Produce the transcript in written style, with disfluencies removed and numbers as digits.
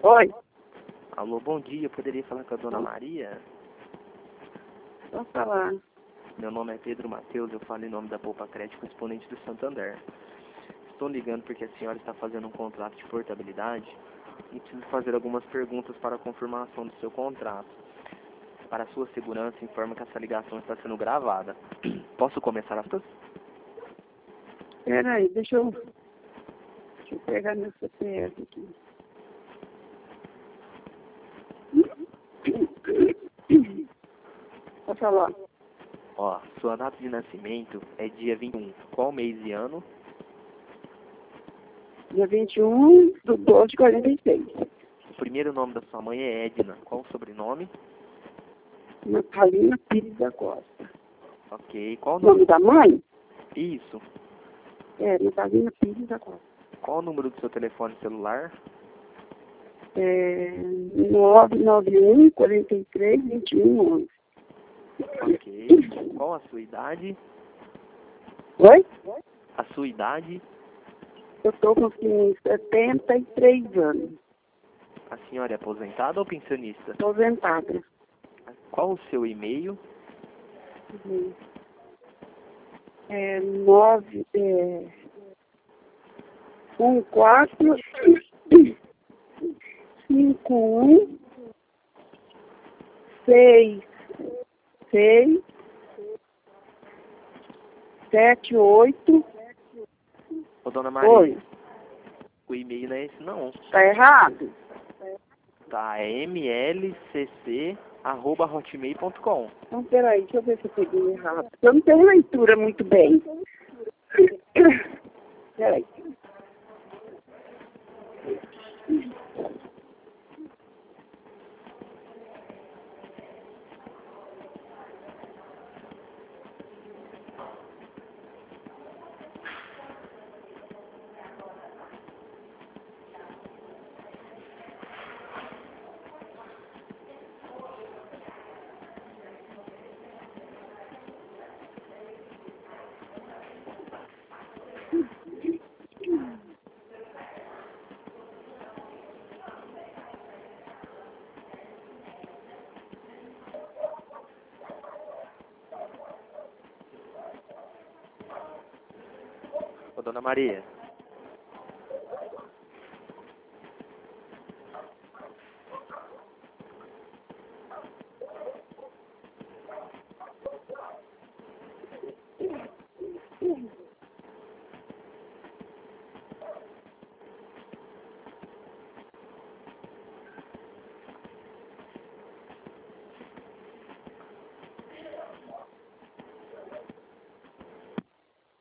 Oi, Alô, bom dia. Eu poderia falar com a dona Maria? posso falar? Meu nome é Pedro Matheus, eu falo em nome da Poupa Crédito, correspondente do Santander. Estou ligando porque a senhora está fazendo um contrato de portabilidade e preciso fazer algumas perguntas para a confirmação do seu contrato. Para sua segurança, informa que essa ligação está sendo gravada. Posso começar as coisas? Peraí, deixa eu pegar meu CPF aqui. Pode falar. Ó, sua data de nascimento é dia 21. Qual mês e ano? Dia 21 do 12 de 46. O primeiro nome da sua mãe é Edna. Qual o sobrenome? Natalina Pires da Costa. Ok. Qual o O nome número? da mãe? Isso. É, Natalina Pires da Costa. Qual o número do seu telefone celular? É 991 43 21 11. Ok. Qual a sua idade? Oi? A sua idade? Eu estou com 73 anos. A senhora é aposentada ou pensionista? Aposentada. Qual o seu e-mail? É 14 51 6 6 7 8. Ô, dona Maria, Oi, o e-mail não é esse não. tá errado? Tá, é mlcc@hotmail.com. Então, peraí, deixa eu ver se eu peguei errado. Eu não tenho leitura muito bem. Peraí. Ô, dona Maria,